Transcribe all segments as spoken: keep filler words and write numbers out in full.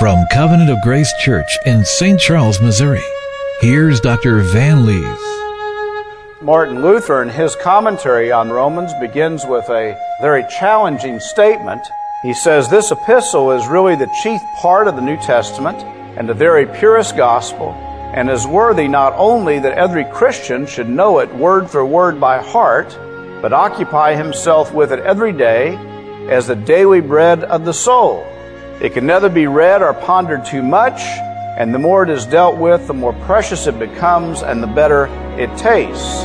From Covenant of Grace Church in Saint Charles, Missouri, here's Doctor Van Lees. Martin Luther, in his commentary on Romans, begins with a very challenging statement. He says, this epistle is really the chief part of the New Testament and the very purest gospel, and is worthy not only that every Christian should know it word for word by heart, but occupy himself with it every day as the daily bread of the soul. It can neither be read or pondered too much, and the more it is dealt with, the more precious it becomes and the better it tastes.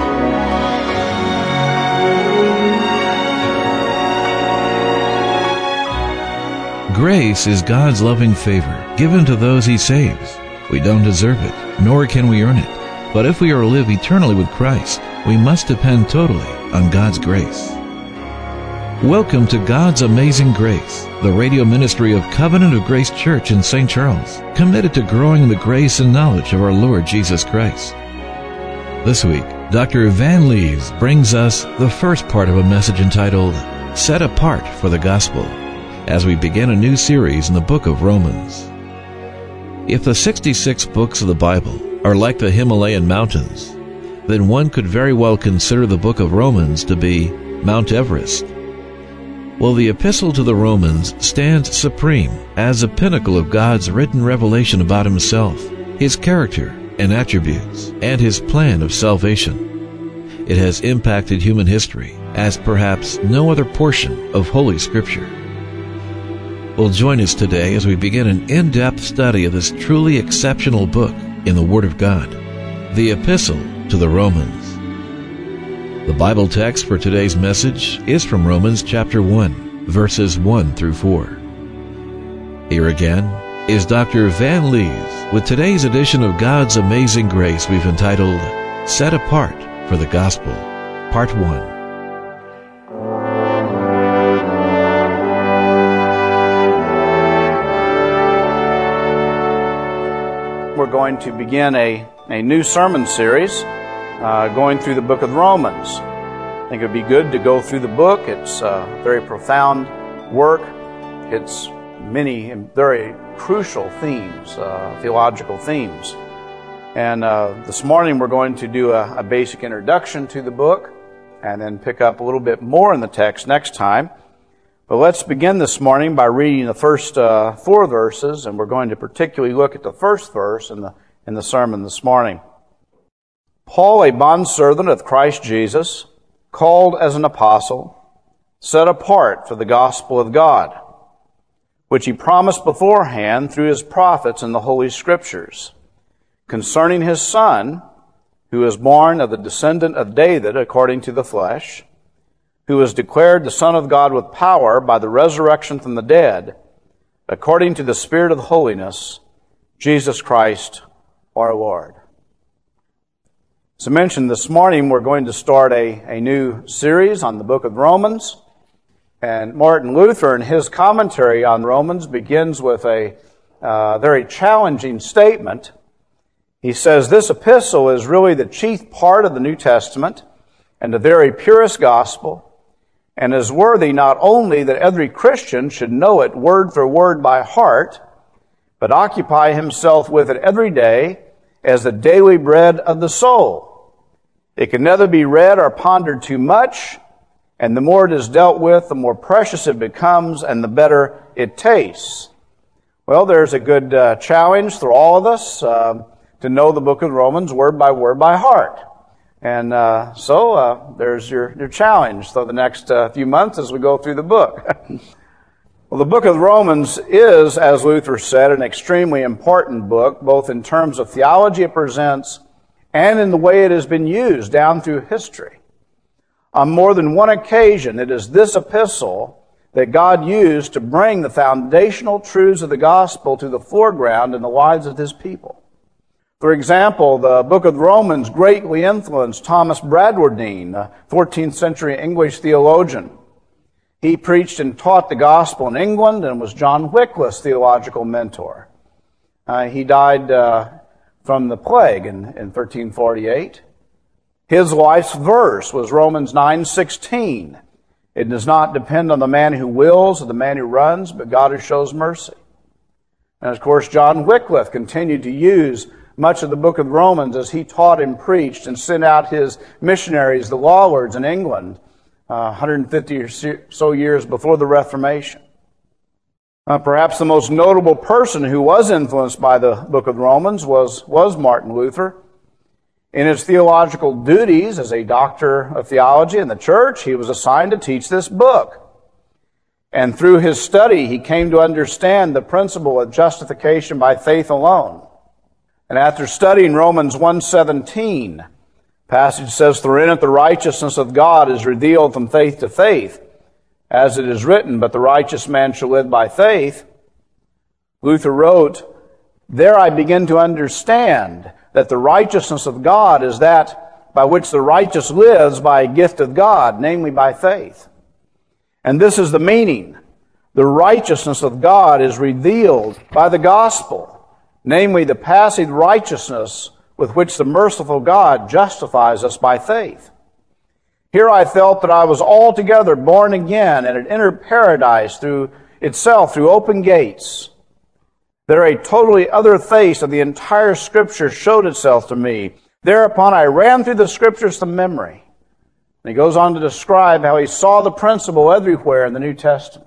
Grace is God's loving favor given to those He saves. We don't deserve it, nor can we earn it. But if we are to live eternally with Christ, we must depend totally on God's grace. Welcome to God's Amazing Grace, the radio ministry of Covenant of Grace Church in Saint Charles, committed to growing in the grace and knowledge of our Lord Jesus Christ. This week, Doctor Van Lees brings us the first part of a message entitled, Set Apart for the Gospel, as we begin a new series in the book of Romans. If the sixty-six books of the Bible are like the Himalayan mountains, then one could very well consider the book of Romans to be Mount Everest. Well, the epistle to the Romans stands supreme as a pinnacle of God's written revelation about Himself, His character and attributes, and His plan of salvation. It has impacted human history as perhaps no other portion of Holy Scripture. Well, join us today as we begin an in-depth study of this truly exceptional book in the Word of God, the Epistle to the Romans. The Bible text for today's message is from Romans chapter one, verses one through four. Here again is Doctor Van Lees with today's edition of God's Amazing Grace we've entitled, Set Apart for the Gospel, Part one. We're going to begin a, a new sermon series uh, going through the book of Romans. I think it would be good to go through the book. It's a very profound work. It's many very crucial themes, uh, theological themes. And uh, this morning we're going to do a, a basic introduction to the book and then pick up a little bit more in the text next time. But let's begin this morning by reading the first uh, four verses, and we're going to particularly look at the first verse in the in the sermon this morning. Paul, a bondservant of Christ Jesus, called as an apostle, set apart for the gospel of God, which He promised beforehand through His prophets in the Holy Scriptures, concerning His Son, who is born of the descendant of David according to the flesh, who was declared the Son of God with power by the resurrection from the dead, according to the Spirit of holiness, Jesus Christ our Lord. As I mentioned this morning, we're going to start a, a new series on the book of Romans. And Martin Luther, in his commentary on Romans, begins with a uh, very challenging statement. He says, this epistle is really the chief part of the New Testament and the very purest gospel, and is worthy not only that every Christian should know it word for word by heart, but occupy himself with it every day as the daily bread of the soul. It can neither be read or pondered too much, and the more it is dealt with, the more precious it becomes and the better it tastes. Well, there's a good uh, challenge for all of us uh, to know the book of Romans word by word by heart. And uh, so uh, there's your, your challenge for the next uh, few months as we go through the book. Well, the book of Romans is, as Luther said, an extremely important book, both in terms of theology it presents and in the way it has been used down through history. On more than one occasion, it is this epistle that God used to bring the foundational truths of the gospel to the foreground in the lives of His people. For example, the book of Romans greatly influenced Thomas Bradwardine, a fourteenth century English theologian. He preached and taught the gospel in England and was John Wycliffe's theological mentor. Uh, he died uh, from the plague in, in thirteen forty-eight. His life's verse was Romans nine sixteen. It does not depend on the man who wills or the man who runs, but God who shows mercy. And of course, John Wycliffe continued to use much of the book of Romans as he taught and preached and sent out his missionaries, the Lollards in England, uh, one hundred fifty or so years before the Reformation. Uh, perhaps the most notable person who was influenced by the book of Romans was, was Martin Luther. In his theological duties as a doctor of theology in the church, he was assigned to teach this book. And through his study, he came to understand the principle of justification by faith alone. And after studying Romans one seventeen, the passage says, "For in it the righteousness of God is revealed from faith to faith, as it is written, but the righteous man shall live by faith." Luther wrote, "There I begin to understand that the righteousness of God is that by which the righteous lives by a gift of God, namely by faith. And this is the meaning. The righteousness of God is revealed by the gospel, namely the passive righteousness with which the merciful God justifies us by faith. Here I felt that I was altogether born again and had entered paradise through itself through open gates. There a totally other face of the entire Scripture showed itself to me. Thereupon I ran through the Scriptures from memory." And he goes on to describe how he saw the principle everywhere in the New Testament.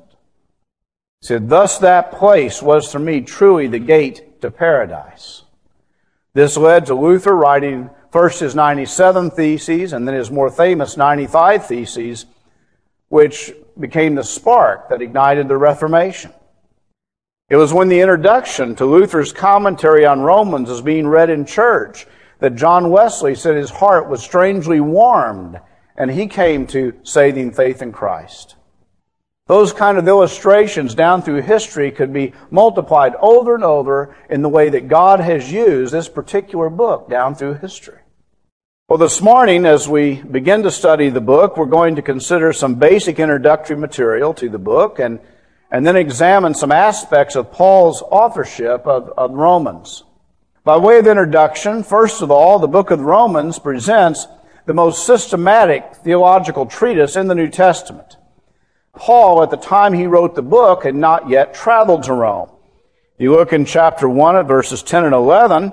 He said, "Thus that place was for me truly the gate to paradise." This led to Luther writing first his ninety-seven Theses and then his more famous ninety-five Theses, which became the spark that ignited the Reformation. It was when the introduction to Luther's commentary on Romans was being read in church that John Wesley said his heart was strangely warmed, and he came to saving faith in Christ. Those kind of illustrations down through history could be multiplied over and over in the way that God has used this particular book down through history. Well, this morning, as we begin to study the book, we're going to consider some basic introductory material to the book and and then examine some aspects of Paul's authorship of, of Romans. By way of introduction, first of all, the book of Romans presents the most systematic theological treatise in the New Testament. Paul, at the time he wrote the book, had not yet traveled to Rome. You look in chapter one at verses ten and eleven,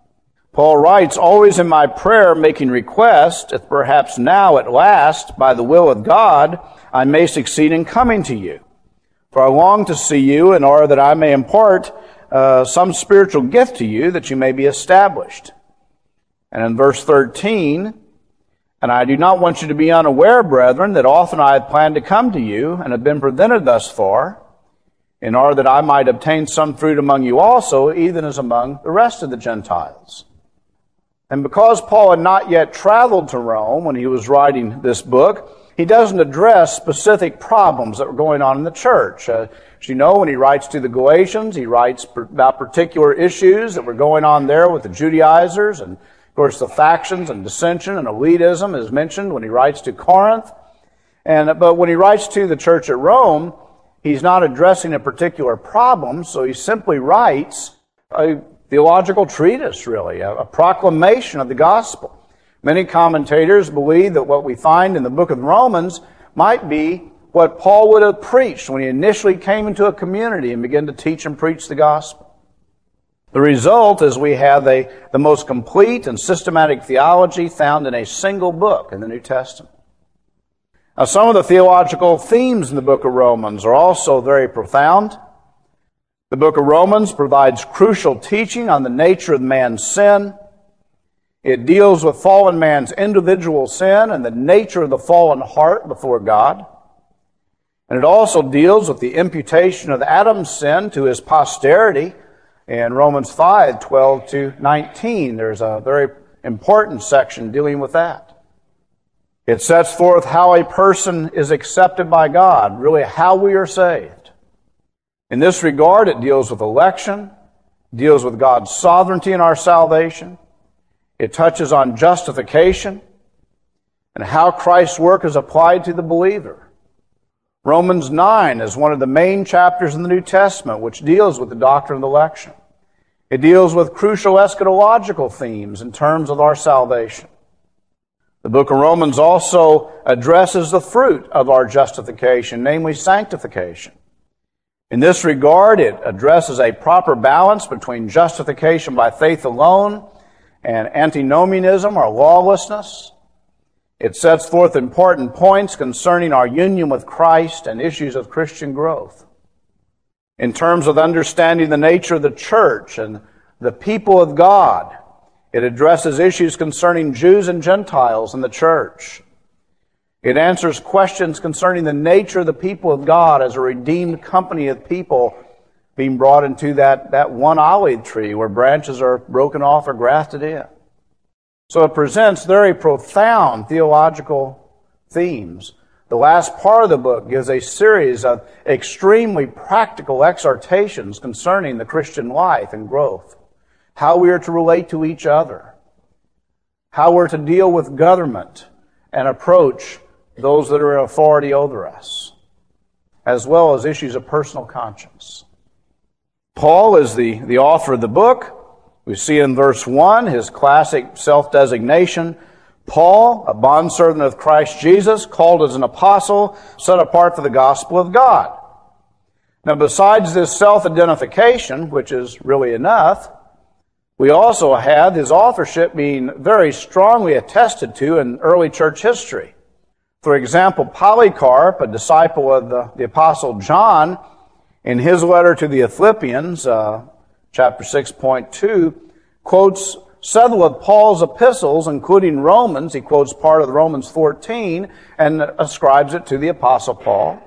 Paul writes, "Always in my prayer making request, if perhaps now at last, by the will of God, I may succeed in coming to you. For I long to see you in order that I may impart uh, some spiritual gift to you, that you may be established." And in verse thirteen, "And I do not want you to be unaware, brethren, that often I have planned to come to you, and have been prevented thus far, in order that I might obtain some fruit among you also, even as among the rest of the Gentiles." And because Paul had not yet traveled to Rome when he was writing this book, he doesn't address specific problems that were going on in the church. Uh, as you know, when he writes to the Galatians, he writes per- about particular issues that were going on there with the Judaizers, and of course the factions and dissension and elitism is mentioned when he writes to Corinth. And but when he writes to the church at Rome, he's not addressing a particular problem, so he simply writes a theological treatise, really, a, a proclamation of the gospel. Many commentators believe that what we find in the book of Romans might be what Paul would have preached when he initially came into a community and began to teach and preach the gospel. The result is we have a, the most complete and systematic theology found in a single book in the New Testament. Now, some of the theological themes in the book of Romans are also very profound. The book of Romans provides crucial teaching on the nature of man's sin. It deals with fallen man's individual sin and the nature of the fallen heart before God. And it also deals with the imputation of Adam's sin to his posterity. In Romans five, twelve to nineteen, there's a very important section dealing with that. It sets forth how a person is accepted by God, really how we are saved. In this regard, it deals with election, deals with God's sovereignty in our salvation. It touches on justification and how Christ's work is applied to the believer. Romans nine is one of the main chapters in the New Testament which deals with the doctrine of election. It deals with crucial eschatological themes in terms of our salvation. The book of Romans also addresses the fruit of our justification, namely sanctification. In this regard, it addresses a proper balance between justification by faith alone and antinomianism or lawlessness. It sets forth important points concerning our union with Christ and issues of Christian growth. In terms of understanding the nature of the church and the people of God, it addresses issues concerning Jews and Gentiles in the church. It answers questions concerning the nature of the people of God as a redeemed company of people being brought into that, that one olive tree where branches are broken off or grafted in. So it presents very profound theological themes. The last part of the book gives a series of extremely practical exhortations concerning the Christian life and growth, how we are to relate to each other, how we're to deal with government and approach those that are in authority over us, as well as issues of personal conscience. Paul is the, the author of the book. We see in verse one his classic self-designation, Paul, a bondservant of Christ Jesus, called as an apostle, set apart for the gospel of God. Now, besides this self-identification, which is really enough, we also have his authorship being very strongly attested to in early church history. For example, Polycarp, a disciple of the, the apostle John, in his letter to the Philippians, uh, chapter six point two, quotes several of Paul's epistles, including Romans. He quotes part of Romans fourteen and ascribes it to the Apostle Paul.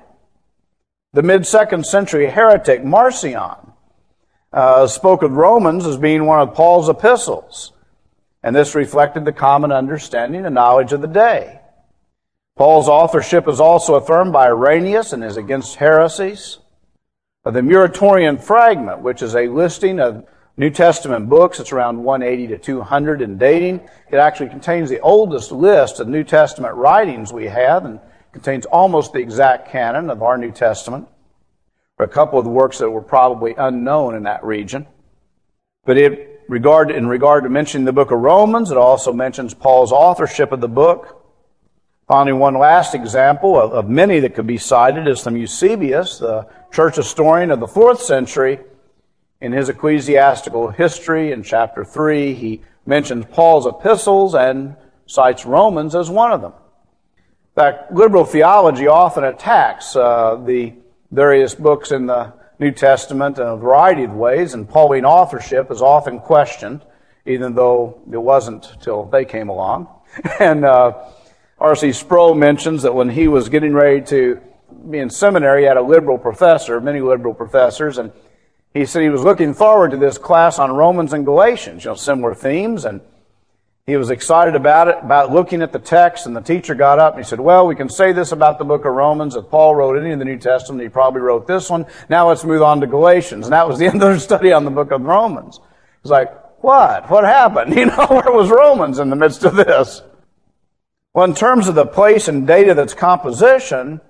The mid-second century heretic Marcion uh, spoke of Romans as being one of Paul's epistles, and this reflected the common understanding and knowledge of the day. Paul's authorship is also affirmed by Irenaeus and is against heresies. The Muratorian Fragment, which is a listing of New Testament books, it's around one eighty to two hundred in dating. It actually contains the oldest list of New Testament writings we have and contains almost the exact canon of our New Testament. There are a couple of the works that were probably unknown in that region. But it, regard, in regard to mentioning the book of Romans, it also mentions Paul's authorship of the book. Finally, one last example of, of many that could be cited is from Eusebius, the church historian of the fourth century. In his ecclesiastical history in chapter three, he mentions Paul's epistles and cites Romans as one of them. In fact, liberal theology often attacks uh, the various books in the New Testament in a variety of ways, and Pauline authorship is often questioned, even though it wasn't till they came along. And uh, R C Sproul mentions that when he was getting ready to be in seminary, he had a liberal professor, many liberal professors, and he said he was looking forward to this class on Romans and Galatians, you know, similar themes, and he was excited about it, about looking at the text, and the teacher got up and he said, well, we can say this about the book of Romans. If Paul wrote any of the New Testament, he probably wrote this one. Now let's move on to Galatians. And that was the end of their study on the book of Romans. It was like, what? What happened? You know, where was Romans in the midst of this? Well, in terms of the place and date of its composition,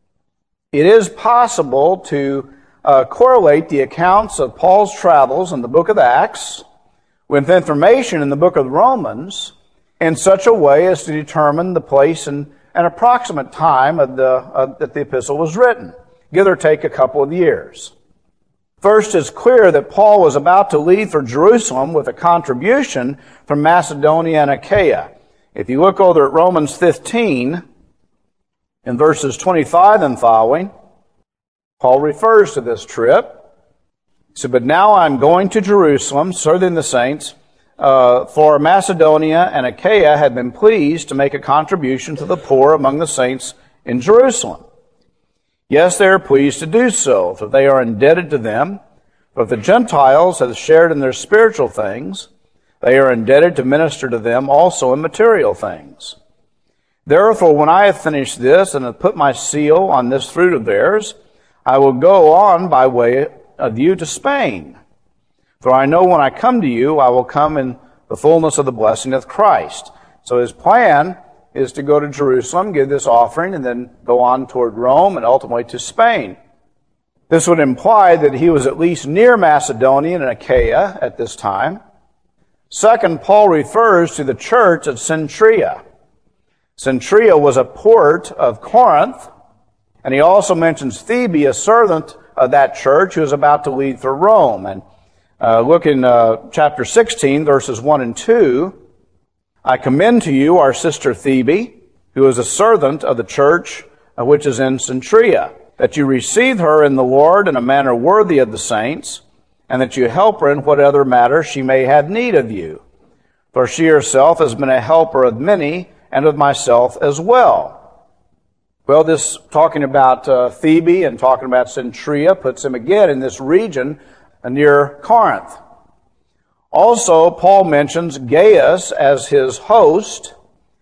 it is possible to uh, correlate the accounts of Paul's travels in the book of Acts with information in the book of Romans in such a way as to determine the place and an approximate time of the, uh, that the epistle was written, give or take a couple of years. First, it's clear that Paul was about to leave for Jerusalem with a contribution from Macedonia and Achaia. If you look over at Romans fifteen, in verses twenty-five and following, Paul refers to this trip. He said, but now I'm going to Jerusalem, serving the saints, uh, for Macedonia and Achaia had been pleased to make a contribution to the poor among the saints in Jerusalem. Yes, they are pleased to do so, for they are indebted to them. But if the Gentiles have shared in their spiritual things, they are indebted to minister to them also in material things. Therefore, when I have finished this and have put my seal on this fruit of theirs, I will go on by way of you to Spain. For I know when I come to you, I will come in the fullness of the blessing of Christ. So his plan is to go to Jerusalem, give this offering, and then go on toward Rome and ultimately to Spain. This would imply that he was at least near Macedonia and Achaia at this time. Second, Paul refers to the church at Cenchrea. Cenchrea was a port of Corinth, and he also mentions Phoebe, a servant of that church who was about to leave for Rome. And uh, look in uh, chapter sixteen, verses one and two. I commend to you our sister Phoebe, who is a servant of the church uh, which is in Cenchrea, that you receive her in the Lord in a manner worthy of the saints, and that you help her in what other matter she may have need of you. For she herself has been a helper of many, and of myself as well. Well, this talking about uh, Phoebe and talking about Cenchrea puts him again in this region uh, near Corinth. Also, Paul mentions Gaius as his host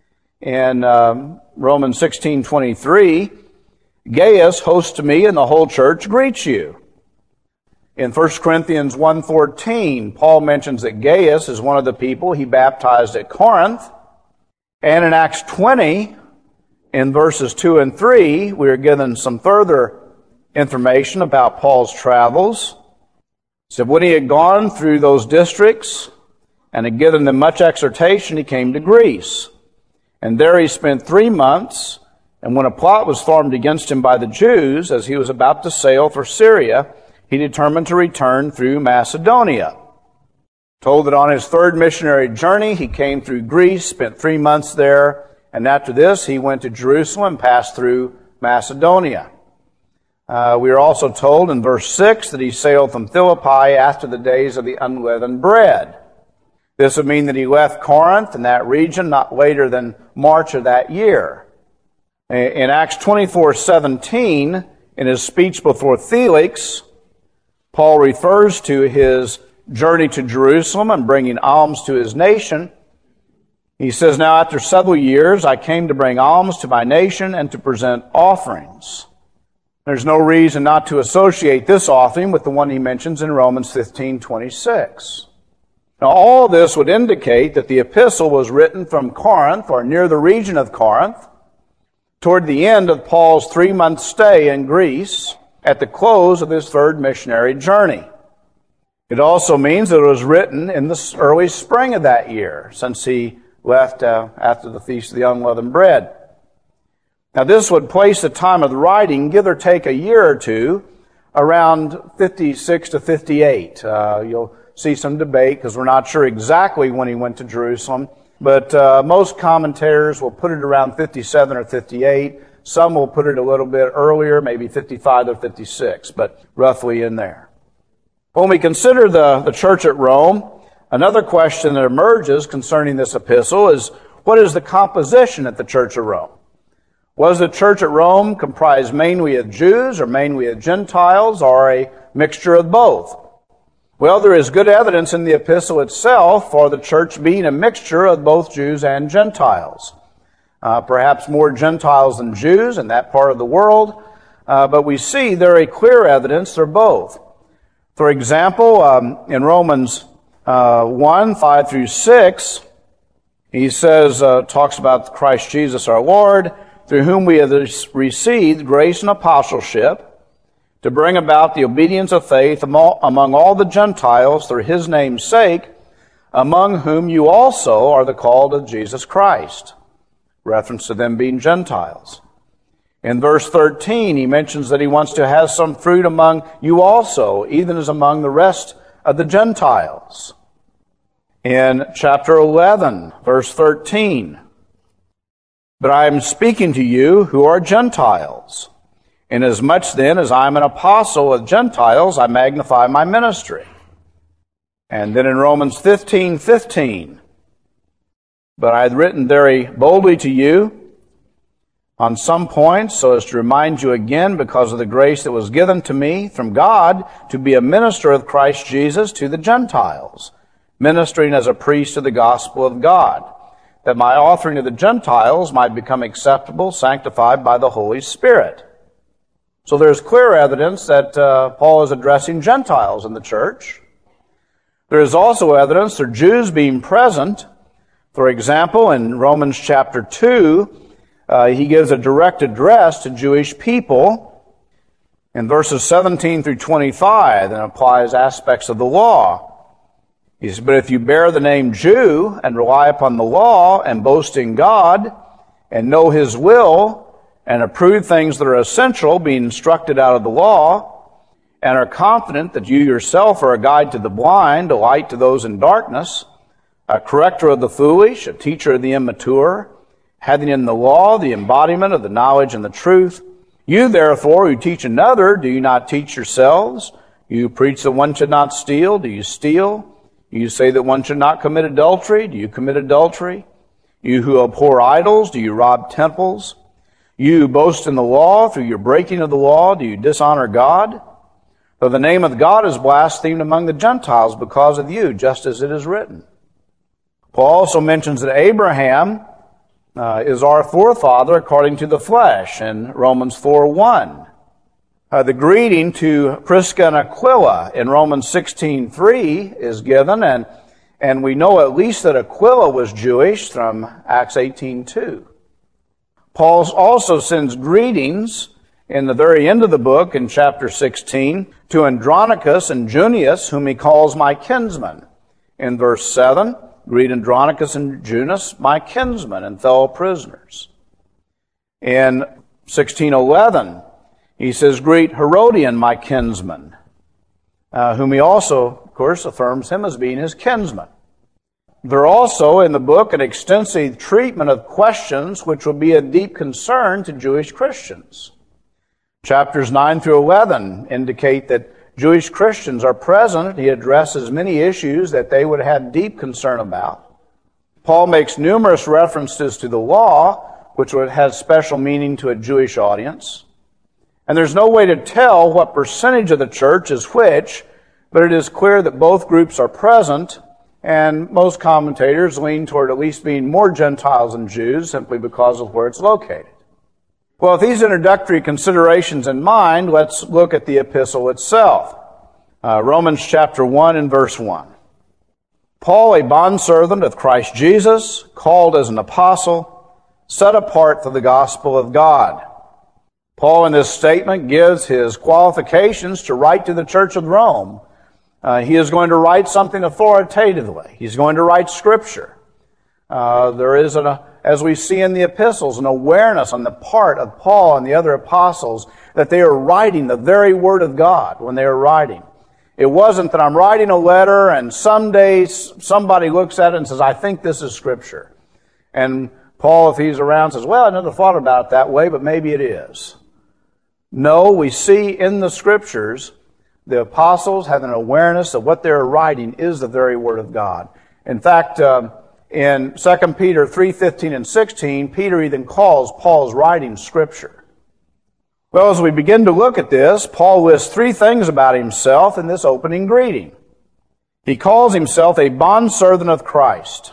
in um, Romans sixteen twenty-three. Gaius, host to me, and the whole church greets you. In First Corinthians one fourteen, Paul mentions that Gaius is one of the people he baptized at Corinth. And in Acts twenty, in verses two and three, we are given some further information about Paul's travels. So when he had gone through those districts and had given them much exhortation, he came to Greece. And there he spent three months, and when a plot was formed against him by the Jews, as he was about to sail for Syria, he determined to return through Macedonia. Told that on his third missionary journey, he came through Greece, spent three months there, and after this, he went to Jerusalem, passed through Macedonia. Uh, we are also told in verse six that he sailed from Philippi after the days of the unleavened bread. This would mean that he left Corinth and that region not later than March of that year. In Acts twenty-four seventeen, in his speech before Felix, Paul refers to his journey to Jerusalem and bringing alms to his nation. He says, now after several years, I came to bring alms to my nation and to present offerings. There's no reason not to associate this offering with the one he mentions in Romans fifteen twenty-six. Now, all this would indicate that the epistle was written from Corinth, or near the region of Corinth, toward the end of Paul's three-month stay in Greece, at the close of his third missionary journey. It also means that it was written in the early spring of that year, since he left uh, after the Feast of the Unleavened Bread. Now, this would place the time of the writing, give or take a year or two, around fifty-six to fifty-eight. Uh, you'll see some debate because we're not sure exactly when he went to Jerusalem, but uh, most commentators will put it around fifty-seven or fifty-eight. Some will put it a little bit earlier, maybe fifty-five or fifty-six, but roughly in there. When we consider the, the church at Rome, another question that emerges concerning this epistle is, what is the composition at the church of Rome? Was the church at Rome comprised mainly of Jews or mainly of Gentiles, or a mixture of both? Well, there is good evidence in the epistle itself for the church being a mixture of both Jews and Gentiles. Uh, perhaps more Gentiles than Jews in that part of the world, uh, but we see there a clear evidence they're both. For example, um, in Romans uh, one, five through six, he says, uh, talks about Christ Jesus our Lord, through whom we have received grace and apostleship, to bring about the obedience of faith among all the Gentiles through his name's sake, among whom you also are the called of Jesus Christ. Reference to them being Gentiles. In verse thirteen, he mentions that he wants to have some fruit among you also, even as among the rest of the Gentiles. In chapter eleven, verse thirteen, but I am speaking to you who are Gentiles. Inasmuch then as I am an apostle of Gentiles, I magnify my ministry. And then in Romans fifteen fifteen, but I had written very boldly to you on some points, so as to remind you again, because of the grace that was given to me from God, to be a minister of Christ Jesus to the Gentiles, ministering as a priest of the gospel of God, that my offering to the Gentiles might become acceptable, sanctified by the Holy Spirit. So there's clear evidence that uh, Paul is addressing Gentiles in the church. There is also evidence for Jews being present. For example, in Romans chapter two, uh, he gives a direct address to Jewish people in verses seventeen through twenty-five, and applies aspects of the law. He says, but if you bear the name Jew and rely upon the law and boast in God and know his will and approve things that are essential, being instructed out of the law, and are confident that you yourself are a guide to the blind, a light to those in darkness, a corrector of the foolish, a teacher of the immature, having in the law the embodiment of the knowledge and the truth. You therefore who teach another, do you not teach yourselves? You preach that one should not steal, do you steal? You say that one should not commit adultery, do you commit adultery? You who abhor idols, do you rob temples? You who boast in the law, through your breaking of the law, do you dishonor God? Though the name of God is blasphemed among the Gentiles because of you, just as it is written. Paul also mentions that Abraham uh, is our forefather according to the flesh in Romans four one. Uh, the greeting to Prisca and Aquila in Romans sixteen three is given, and, and we know at least that Aquila was Jewish from Acts eighteen two. Paul also sends greetings in the very end of the book in chapter sixteen to Andronicus and Junius, whom he calls my kinsmen. In verse seven, greet Andronicus and Junius, my kinsmen and fellow prisoners. In sixteen eleven, he says, greet Herodian, my kinsman, uh, whom he also, of course, affirms him as being his kinsman. There are also in the book an extensive treatment of questions which will be a deep concern to Jewish Christians. Chapters nine through eleven indicate that Jewish Christians are present. He addresses many issues that they would have deep concern about. Paul makes numerous references to the law, which would have special meaning to a Jewish audience. And there's no way to tell what percentage of the church is which, but it is clear that both groups are present, and most commentators lean toward at least being more Gentiles than Jews simply because of where it's located. Well, with these introductory considerations in mind, let's look at the epistle itself. Uh, Romans chapter one and verse one. Paul, a bondservant of Christ Jesus, called as an apostle, set apart for the gospel of God. Paul in this statement gives his qualifications to write to the church of Rome. Uh, he is going to write something authoritatively. He's going to write Scripture. Uh, there is, an, as we see in the epistles, an awareness on the part of Paul and the other apostles that they are writing the very Word of God when they are writing. It wasn't that I'm writing a letter and someday somebody looks at it and says, I think this is Scripture. And Paul, if he's around, says, well, I never thought about it that way, but maybe it is. No, we see in the Scriptures the apostles have an awareness that what they're writing is the very Word of God. In fact, um, in Second Peter three fifteen and sixteen, Peter even calls Paul's writing Scripture. Well, as we begin to look at this, Paul lists three things about himself in this opening greeting. He calls himself a bondservant of Christ.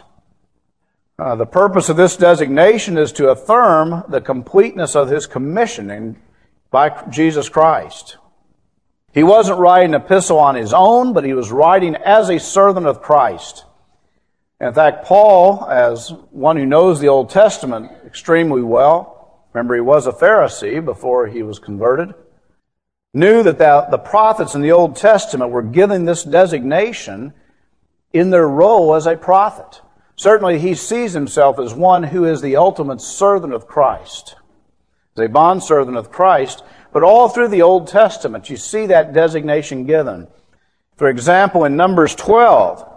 Uh, the purpose of this designation is to affirm the completeness of his commissioning by Jesus Christ. He wasn't writing an epistle on his own, but he was writing as a servant of Christ. In fact, Paul, as one who knows the Old Testament extremely well, remember he was a Pharisee before he was converted, knew that the, the prophets in the Old Testament were given this designation in their role as a prophet. Certainly he sees himself as one who is the ultimate servant of Christ, as a bondservant of Christ. But all through the Old Testament, you see that designation given. For example, in Numbers twelve,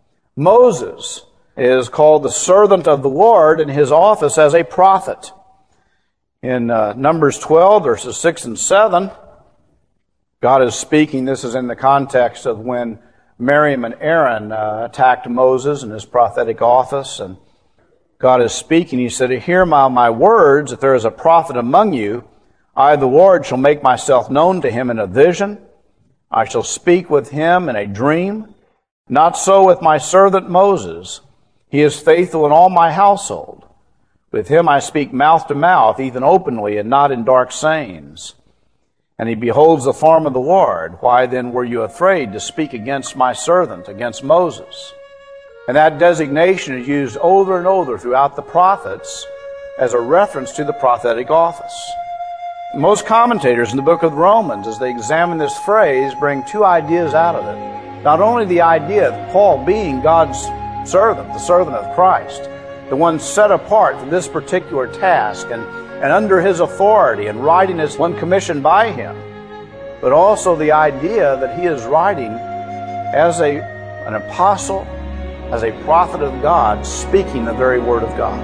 Moses is called the servant of the Lord in his office as a prophet. In uh, Numbers twelve, verses six and seven, God is speaking. This is in the context of when Miriam and Aaron uh, attacked Moses in his prophetic office. And God is speaking. He said, hear my, my words, if there is a prophet among you, I, the Lord, shall make myself known to him in a vision. I shall speak with him in a dream. Not so with my servant Moses. He is faithful in all my household. With him I speak mouth to mouth, even openly, and not in dark sayings. And he beholds the form of the Lord. Why then were you afraid to speak against my servant, against Moses? And that designation is used over and over throughout the prophets as a reference to the prophetic office. Most commentators in the book of Romans, as they examine this phrase, bring two ideas out of it. Not only the idea of Paul being God's servant, the servant of Christ, the one set apart for this particular task and, and under his authority and writing as one commissioned by him. but also the idea that he is writing as a, an apostle, as a prophet of God, speaking the very word of God.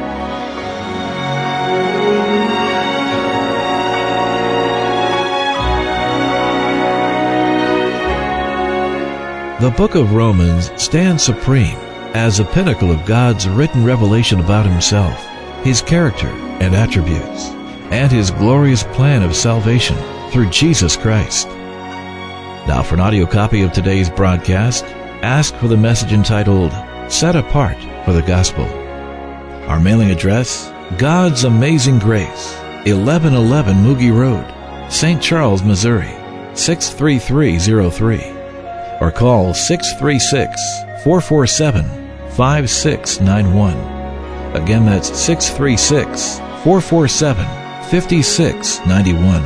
The book of Romans stands supreme as a pinnacle of God's written revelation about himself, his character and attributes, and his glorious plan of salvation through Jesus Christ. Now, for an audio copy of today's broadcast, ask for the message entitled, Set Apart for the Gospel. Our mailing address, God's Amazing Grace, eleven eleven Mugi Road, Saint Charles, Missouri, six three three zero three. Or call six three six, four four seven, five six nine one. Again, that's six three six, four four seven, five six nine one.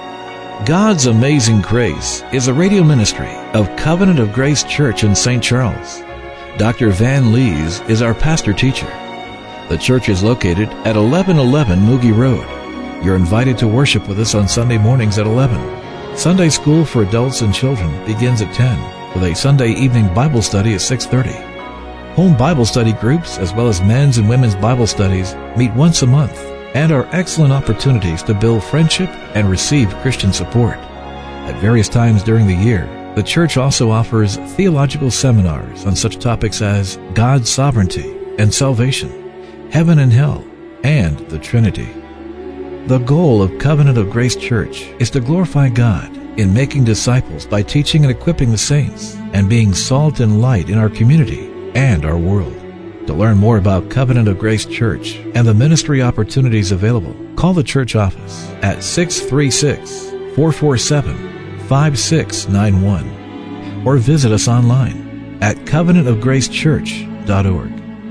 God's Amazing Grace is a radio ministry of Covenant of Grace Church in Saint Charles. Doctor Van Lees is our pastor-teacher. The church is located at eleven eleven Mugi Road. You're invited to worship with us on Sunday mornings at eleven. Sunday school for adults and children begins at ten, with a Sunday evening Bible study at six thirty. Home Bible study groups, as well as men's and women's Bible studies, meet once a month and are excellent opportunities to build friendship and receive Christian support. At various times during the year, the church also offers theological seminars on such topics as God's sovereignty and salvation, heaven and hell, and the Trinity. The goal of Covenant of Grace Church is to glorify God in making disciples by teaching and equipping the saints and being salt and light in our community and our world. To learn more about Covenant of Grace Church and the ministry opportunities available, call the church office at six three six, four four seven, five six nine one or visit us online at covenant of grace church dot org.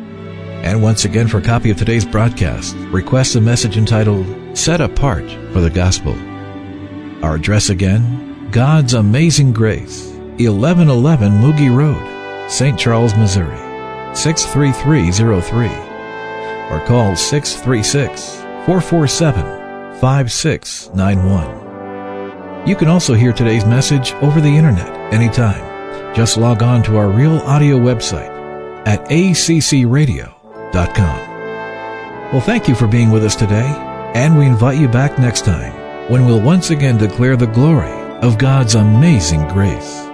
And once again, for a copy of today's broadcast, request a message entitled, Set Apart for the Gospel. Our address again, God's Amazing Grace, eleven eleven Mugi Road, Saint Charles, Missouri, six three three zero three. Or call six three six, four four seven, five six nine one. You can also hear today's message over the internet anytime. Just log on to our Real Audio website at a c c radio dot com. Well, thank you for being with us today, and we invite you back next time when we'll once again declare the glory of God's amazing grace.